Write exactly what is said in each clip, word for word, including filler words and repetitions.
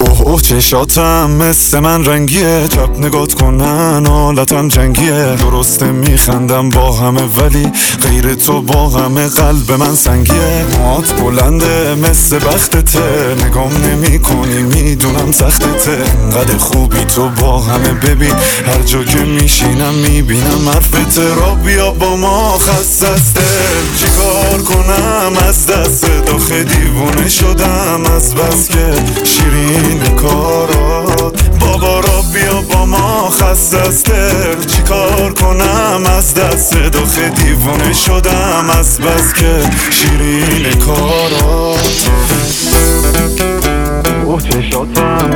اوه اوه چشاتم مثل من رنگیه، چپ نگات کنن حالتم جنگیه. درسته میخندم با همه ولی غیر تو با همه قلب من سنگیه. موات بلنده مثل بختته، نگام نمی کنی میدونم سختته. انقدر خوبی تو با همه ببین، هر جا که میشینم میبینم حرفت. را بیا با ما خستسته، چیکار کنم از دست داخل دیوونه شدم از بس که شیرین کارات. بابا را بیا با ما خستسته، چیکار کنم از دست داخل دیوونه شدم از بس که شیرین کارات. اوه چشاتم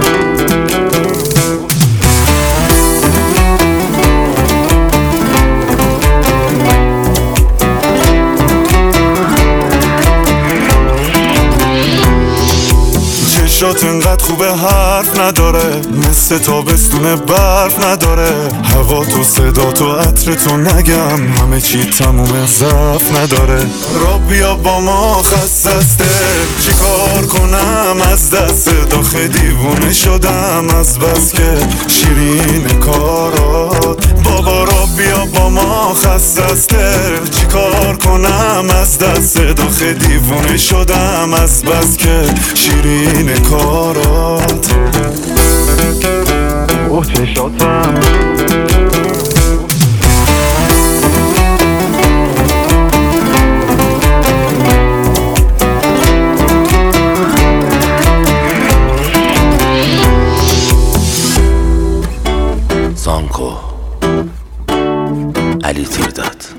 چشات انقدر خوبه حرف نداره، مثل تابستون برف نداره. هوا تو صدا تو عطر تو نگم، همه چی تموم ضعف نداره. را بیا با ما خستسته، چیکار کنم از دست داخل دیوونه شدم از بس که شیرین کارات. بابا را بیا با ما خستسته، چیکار کنم از دست داخل دیوونه شدم از بس که شیرین کارات. اوه چشاتم زانکو علی تیرداد.